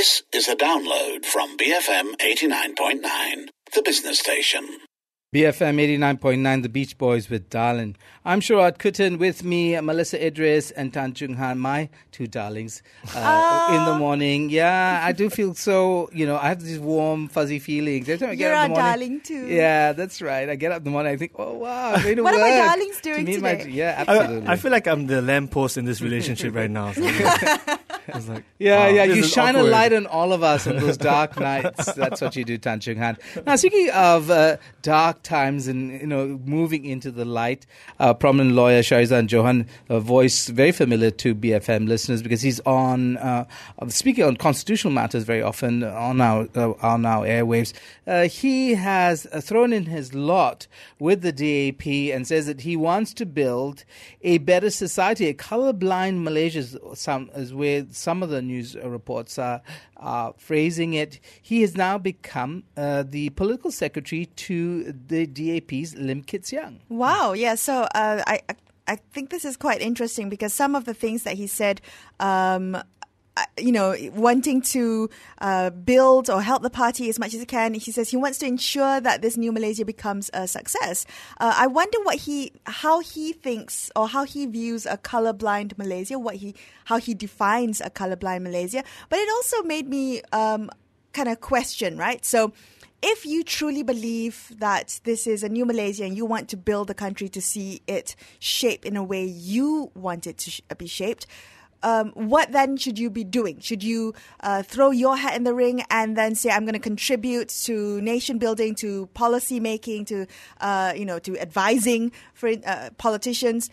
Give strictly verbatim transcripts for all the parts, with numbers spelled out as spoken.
This is a download from B F M eighty-nine point nine, the business station. B F M eighty-nine point nine, The Beach Boys with Darlin. I'm Sharad Kuttan, with me, Melissa Idris and Tan Chung Han, my two darlings, uh, oh. in the morning. Yeah, I do feel so, you know, I have these warm, fuzzy feelings. Every time I get You're up in the our morning, darling too. Yeah, that's right. I get up in the morning, I think, oh, wow, I made it What work. are my darlings doing to today? My, yeah, absolutely. I, I feel like I'm the lamppost in this relationship right now. So it's like, yeah, wow, yeah, you shine awkward. a light on all of us on those dark nights. That's what you do, Tan Chung Han. Now, speaking of uh, dark times and, you know, moving into the light, uh, prominent lawyer Shahrizan Johan, a voice very familiar to B F M listeners because he's on, uh, speaking on constitutional matters very often on our, uh, on our airwaves. Uh, he has uh, thrown in his lot with the D A P and says that he wants to build a better society, a colorblind Malaysia is, some, is where some of the news reports are uh, phrasing it. He has now become uh, the political secretary to the D A P's Lim Kit Siang. Wow, yeah. So uh, I I think this is quite interesting because some of the things that he said, um, you know, wanting to uh, build or help the party as much as he can, he says he wants to ensure that this new Malaysia becomes a success. Uh, I wonder what he, how he thinks or how he views a colorblind Malaysia, what he, how he defines a colorblind Malaysia. But it also made me um, kind of question, right? So, if you truly believe that this is a new Malaysia and you want to build the country to see it shaped in a way you want it to sh- be shaped, um, what then should you be doing? Should you uh, throw your hat in the ring and then say, I'm going to contribute to nation building, to policy making, to, uh, you know, to advising for uh, politicians?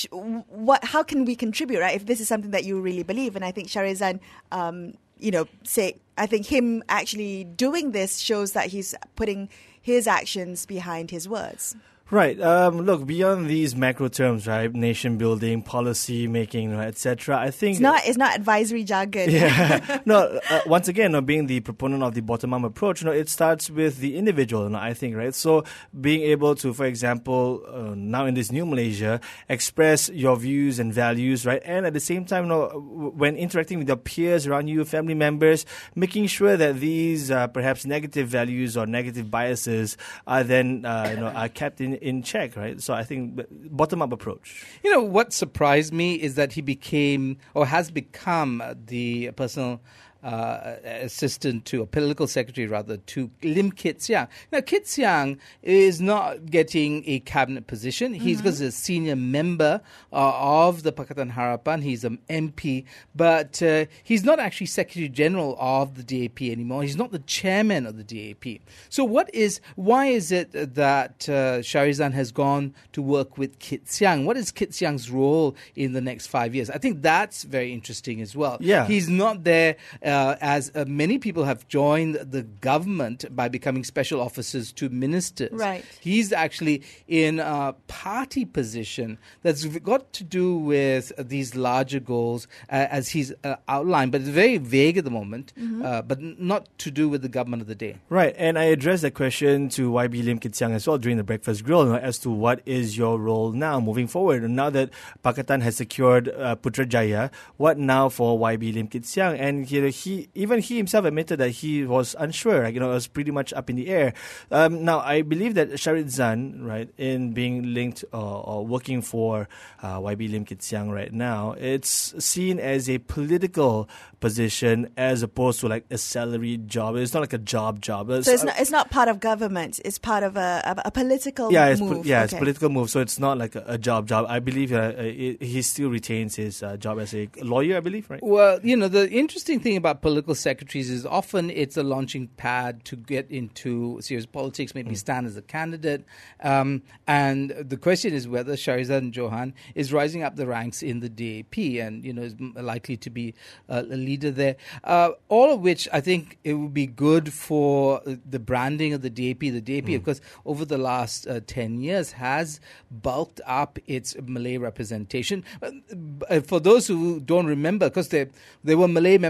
What? How can we contribute, right? If this is something that you really believe. And I think Shahrizan, um, you know, say, I think him actually doing this shows that he's putting his actions behind his words. Right. Um, look, beyond these macro terms, right, nation building, policy making, right, et cetera. I think it's not it's not advisory jargon. Yeah. no. Uh, once again, uh, being the proponent of the bottom-up approach, you know, it starts with the individual. You know, I think, right. So, being able to, for example, uh, now in this new Malaysia, express your views and values, right, and at the same time, you know, when interacting with your peers around you, family members, making sure that these uh, perhaps negative values or negative biases are then, uh, you know, are kept in. in check, right? So I think bottom-up approach. You know, what surprised me is that he became or has become the personal Uh, assistant to, a political secretary rather, to Lim Kit Siang. Now, Kit Siang is not getting a cabinet position. He's mm-hmm. a senior member uh, of the Pakatan Harapan. He's an M P, but uh, he's not actually Secretary General of the D A P anymore. He's not the chairman of the D A P. So what is, why is it that uh, Shahrizan has gone to work with Kit Siang? What is Kit Siang's role in the next five years? I think that's very interesting as well. Yeah. He's not there Uh, as uh, many people have joined the government by becoming special officers to ministers. Right. He's actually in a party position that's got to do with uh, these larger goals uh, as he's uh, outlined, but it's very vague at the moment, mm-hmm. uh, but not to do with the government of the day. Right, and I addressed that question to Y B Lim Kit Siang as well during the breakfast grill, you know, as to what is your role now moving forward. And now that Pakatan has secured uh, Putrajaya, what now for Y B Lim Kit Siang? And you know, he even he himself admitted that he was unsure. Like, you know, it was pretty much up in the air. Um, now, I believe that Shahrizan, right, in being linked uh, or working for uh, Y B Lim Kit Siang right now, it's seen as a political position as opposed to like a salaried job. It's not like a job job. It's, so it's not it's not part of government. It's part of a a, a political yeah, it's move. Po- yeah, okay. it's political move. So it's not like a, a job job. I believe uh, it, he still retains his uh, job as a lawyer, I believe, right? Well, you know, the interesting thing about political secretaries is often it's a launching pad to get into serious politics, maybe mm. stand as a candidate. Um, and the question is whether Shahrizan Johan is rising up the ranks in the D A P and, you know, is likely to be uh, a leader there. Uh, all of which I think it would be good for the branding of the D A P. The D A P, mm. of course, over the last uh, ten years has bulked up its Malay representation. Uh, for those who don't remember, because there, there were Malay members of the D A P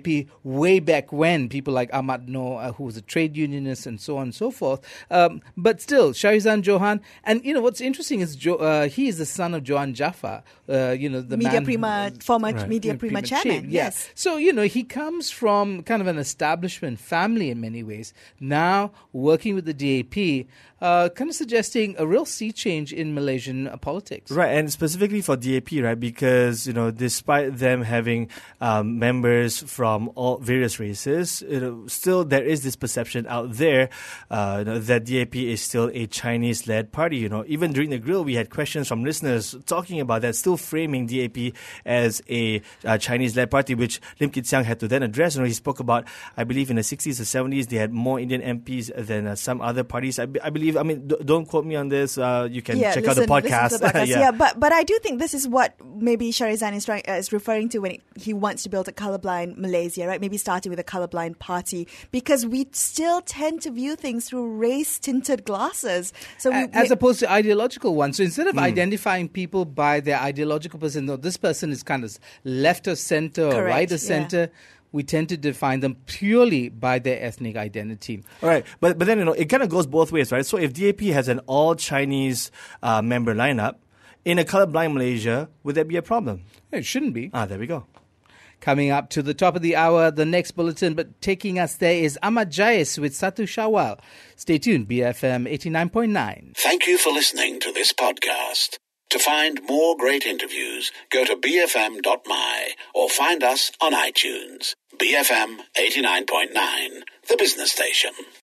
P way back when, people like Ahmad Noor, uh, who was a trade unionist and so on and so forth. Um, but still, Shahrizan Johan, and you know what's interesting is jo- uh, he is the son of Johan Jaffa, uh, you know, the Media man, Prima, former Right. Media Yeah, Prima Prima chairman. chief, yeah. Yes. So, you know, he comes from kind of an establishment family in many ways. Now, working with the D A P, uh, kind of suggesting a real sea change in Malaysian uh, politics. Right, and specifically for D A P, right, because, you know, despite them having um, members from all various races, you know, still there is this perception out there uh, you know, that D A P is still a Chinese-led party. You know, even during the grill, we had questions from listeners talking about that, still framing D A P as a uh, Chinese-led party, which Lim Kit Siang had to then address. You know, he spoke about, I believe, in the sixties or seventies, they had more Indian M Ps than uh, some other parties. I, be, I believe. I mean, d- don't quote me on this. Uh, you can Yeah, check listen- out the podcast. listen to the podcast. yeah. yeah, but but I do think this is what maybe Shahrizan is trying uh, is referring to when it, he wants to build a colorblind Malaysia, right? Maybe starting with a colorblind party, because we still tend to view things through race tinted glasses. So we, A- as we- opposed to ideological ones. So instead of identifying people by their ideological person, no, this person is kind of left of center or Correct, right of yeah. center, we tend to define them purely by their ethnic identity. All right, but but then you know it kind of goes both ways, right? So if D A P has an all Chinese uh, member lineup in a colorblind Malaysia, would that be a problem? It shouldn't be. Ah, there we go. Coming up to the top of the hour, the next bulletin, but taking us there is Ahmad Jais with Satu Shawwal. Stay tuned, B F M eighty-nine point nine. Thank you for listening to this podcast. To find more great interviews, go to b f m dot m y or find us on iTunes. B F M eighty-nine point nine, the business station.